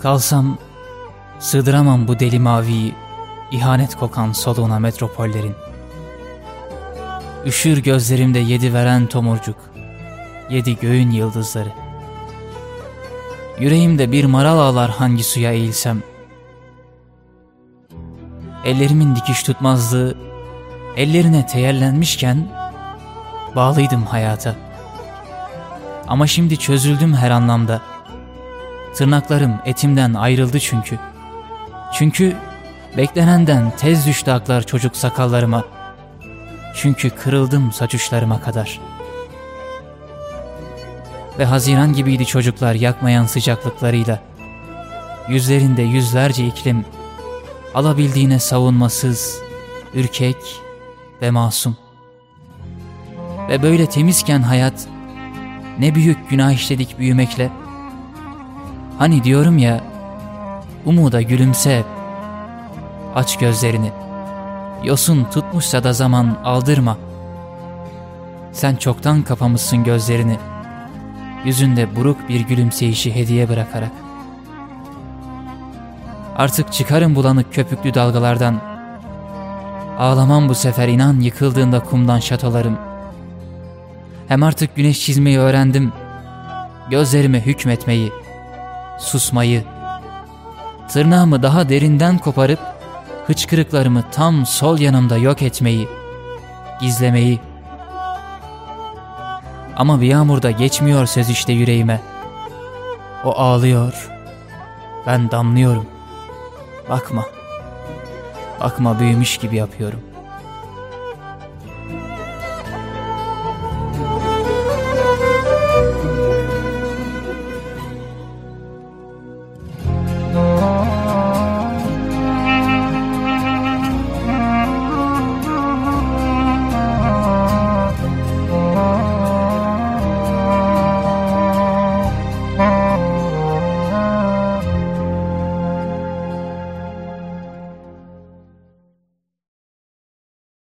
Kalsam sığdıramam bu deli maviyi, ihanet kokan soluğuna metropollerin. Üşür gözlerimde yedi veren tomurcuk, yedi göğün yıldızları. Yüreğimde bir maral ağlar hangi suya eğilsem. Ellerimin dikiş tutmazlığı ellerine teyellenmişken bağlıydım hayata. Ama şimdi çözüldüm her anlamda. Tırnaklarım etimden ayrıldı çünkü. Çünkü beklenenden tez düştü aklar çocuk sakallarıma. Çünkü kırıldım saç uçlarıma kadar. Ve Haziran gibiydi çocuklar yakmayan sıcaklıklarıyla. Yüzlerinde yüzlerce iklim, alabildiğine savunmasız, ürkek ve masum. Ve böyle temizken hayat, ne büyük günah işledik büyümekle. Hani diyorum ya, umuda gülümse hep. Aç gözlerini, yosun tutmuşsa da zaman aldırma. Sen çoktan kapamışsın gözlerini, yüzünde buruk bir gülümseyişi hediye bırakarak. Artık çıkarım bulanık köpüklü dalgalardan. Ağlamam bu sefer inan yıkıldığında kumdan şatolarım. Hem artık güneş çizmeyi öğrendim. Gözlerime hükmetmeyi, susmayı. Tırnağımı daha derinden koparıp hıçkırıklarımı tam sol yanımda yok etmeyi, gizlemeyi. Ama bir yağmurda geçmiyor söz işte yüreğime. O ağlıyor, ben damlıyorum. Bakma, bakma büyümüş gibi yapıyorum.